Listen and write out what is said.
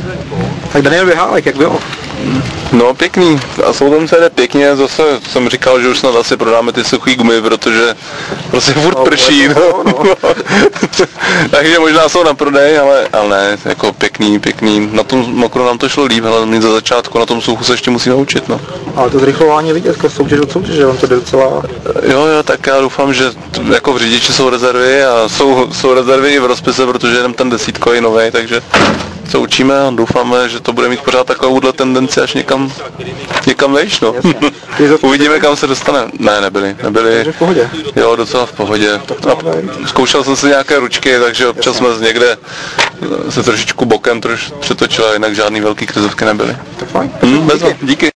Tak Daniel Běhálek, jak bylo? No pěkný, a soudem se jde pěkně, zase jsem říkal, že už snad asi prodáme ty suchý gumy, protože prostě furt prší, no. Takže možná jsou na prodej, ale ne, jako pěkný, na tom mokru nám to šlo líp, ale my za začátku na tom suchu se ještě musíme učit, no. Ale to zrychlování vidět, jako soutěž od soutěže, on to jde docela... Jo, tak já doufám, že jako v řidiči jsou rezervy a jsou rezervy i v rozpise, protože jenom ten desítkový novej, takže se učíme a doufáme, že to bude mít pořád takovouhle tendenci až někam vejš, no. Uvidíme, kam se dostane. Ne, nebyli. Takže v pohodě. Jo, docela v pohodě. Zkoušel jsem si nějaké ručky, takže občas jsme někde se trošičku bokem přetočil a jinak žádný velký krizovky nebyly. Tak fajn. Díky.